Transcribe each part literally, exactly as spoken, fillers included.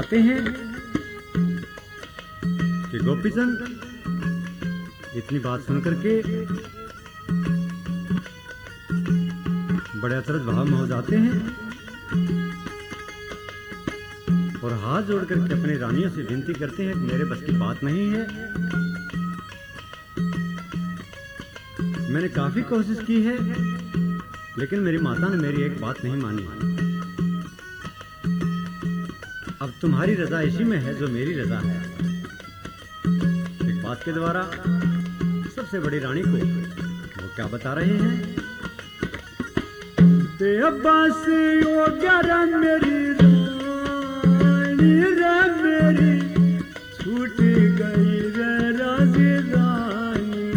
बताते हैं कि गोपीचंद इतनी बात सुनकर के बड़े अचरज भाव में हो जाते हैं और हाथ जोड़ करके अपनी रानियों से विनती करते हैं कि मेरे बस की बात नहीं है। मैंने काफी कोशिश की है लेकिन मेरी माता ने मेरी एक बात नहीं मानी। अब तुम्हारी रजा इसी में है जो मेरी रजा है। एक बात के द्वारा सबसे बड़ी रानी को वो क्या बता रहे हैं? बेबस ओ ग्यारह मेरी रानी रे मेरी छूट गई रे राजधानी।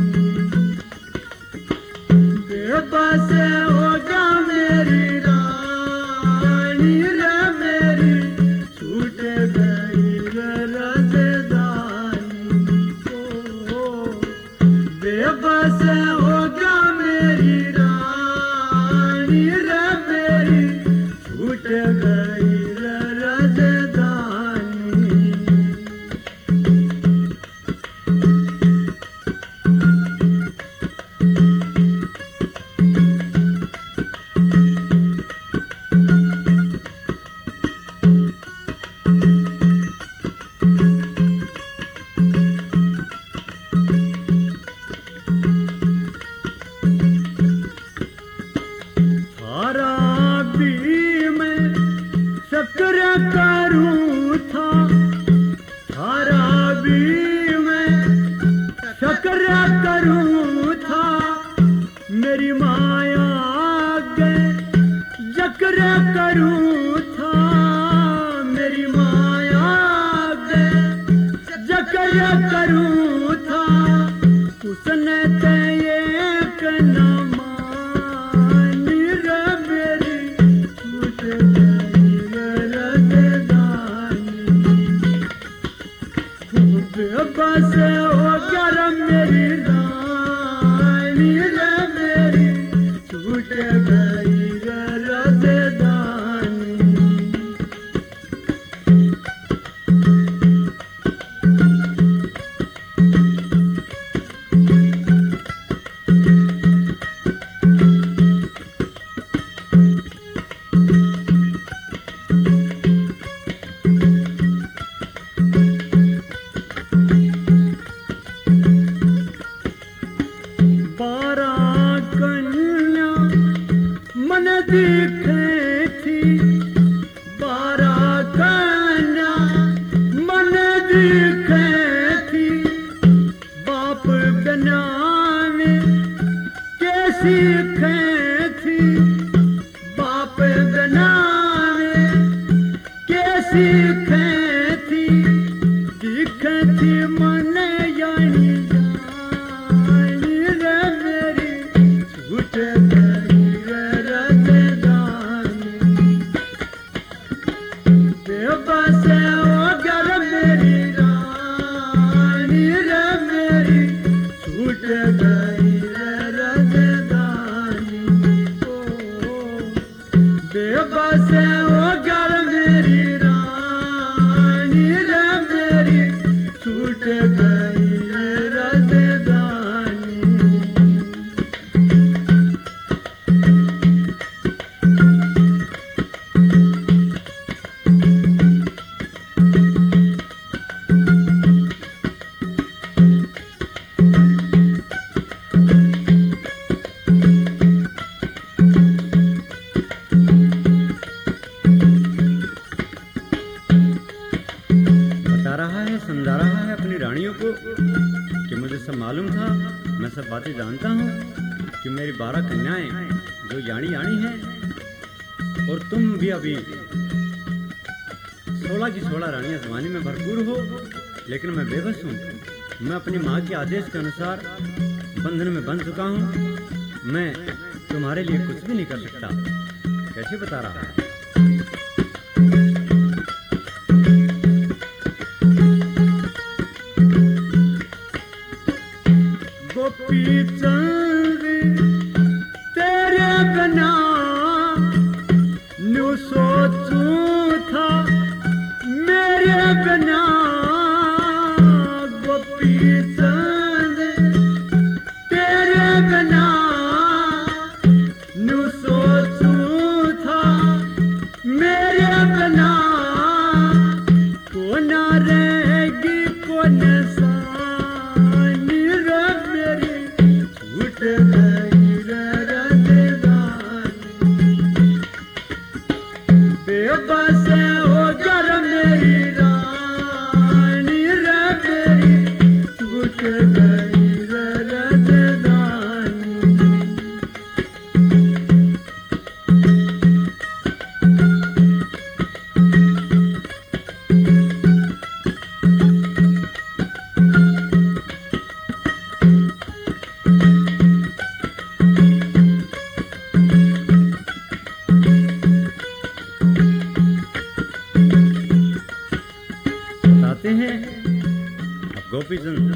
बेबस ओ गया मेरी रानी रे मेरी छूट गई रे राजधानी। ओ बेबस हो गया मेरी रानी रे मेरी छूट गई रे राजधानी। लेकिन मैं बेबस हूँ। मैं अपनी माँ के आदेश के अनुसार बंधन में बंध चुका हूँ। मैं तुम्हारे लिए कुछ भी नहीं कर सकता। कैसे बता रहा है? गोपीचंद तेरे बिना न्यू सोचूं था मेरी गोपीचंद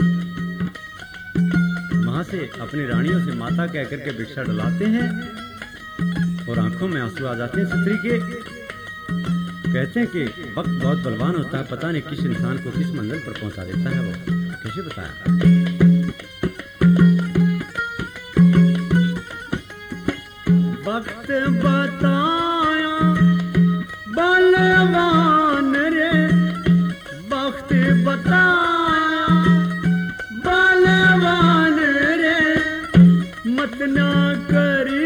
वहां से अपनी रानियों से माता कह करके भिक्षा डलाते हैं और आंखों में आंसू आ जाते हैं स्त्री के। कहते हैं कि वक्त बहुत बलवान होता है, पता नहीं किस इंसान को किस मंजिल पर पहुंचा देता है। वो कैसे बताया? वक्त बताया बलवान रे, वक्त बताया बलवान रे, मत ना करी